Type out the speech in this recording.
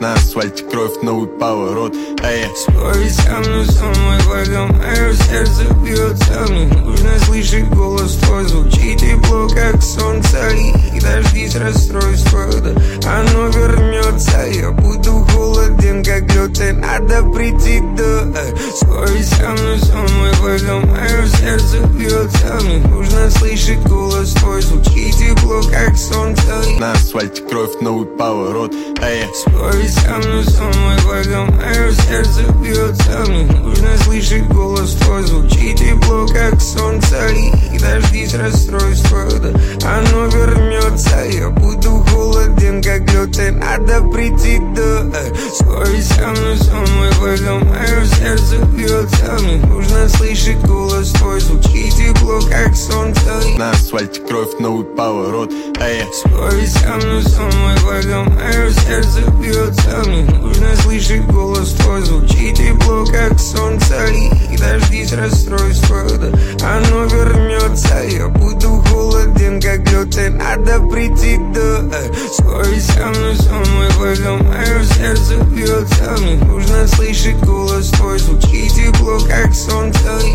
На асфальте кровь, новый поворот, Спорить со мной в этом мое сердце бьется. Мне нужно слышать голос твой, звучит тепло, как солнце. И дождись расстройства, да оно вернется. Я буду холоден, как лед, и надо прийти до. Спорить со мной в этом мое сердце бьется. Мне нужно слышать голос твой, звучит тепло, как солнце. На асфальте кровь, новый поворот, Спорить со мной в этом мое сердце бьется. Мне нужно слышать голос твой, звучит тепло, как солнце. И дождись расстройства, да оно вернется. Я буду холоден, как лед, и надо прийти до. Спорить со мной в этом мое сердце бьется. Мне нужно слышать голос твой, звучит тепло, как солнце. На асфальте кровь, новый поворот, Спорить со мной в этом мое сердце бьется. Мне нужно слышать голос твой, звучит тепло, как солнце. И дождись расстройства, да оно вернется. Я буду холоден, как лед, и надо прийти до. Спорить со мной в этом мое сердце бьется. Мне нужно слышать голос твой, звучит тепло, как солнце.